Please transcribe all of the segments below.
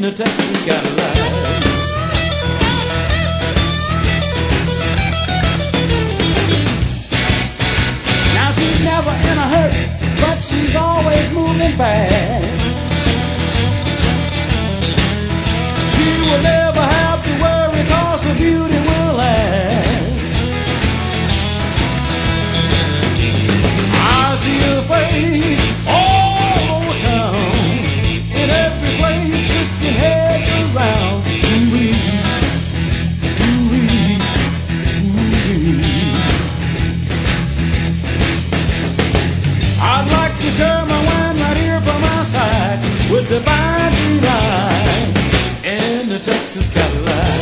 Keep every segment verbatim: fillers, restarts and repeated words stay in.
the Texas Cadillac. Now she's never in a hurry, but she's always moving fast. She will never have to worry, 'cause her beauty will last. I see her face all over town, in every place, twisting heads around. Ooh-wee, ooh-wee, ooh-wee. I'd like to share my wine right here by my side, with the fine delight in the Texas Cadillac.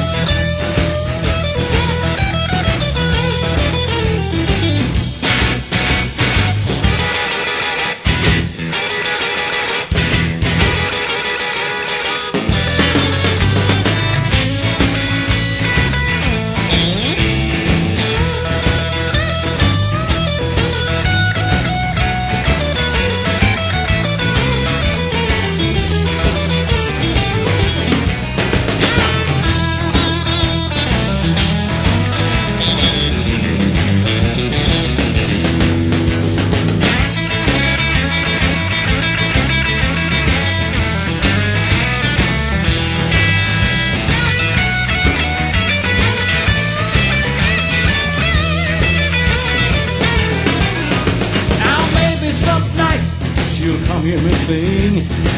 She'll come hear me sing,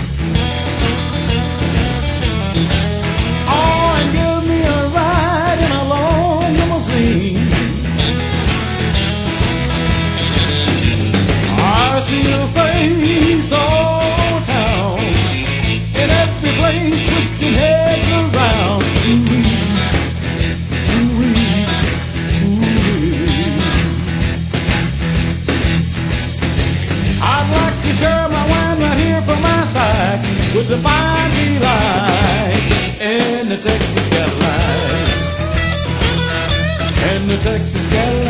oh, and give me a ride in a long limousine. I see her face all town, in every place, twisting heads around. Ooh-wee, ooh-wee, ooh-wee. I'd like to share my wine right here by my side, with the fine delight in the Texas Cadillac, in the Texas Cadillac.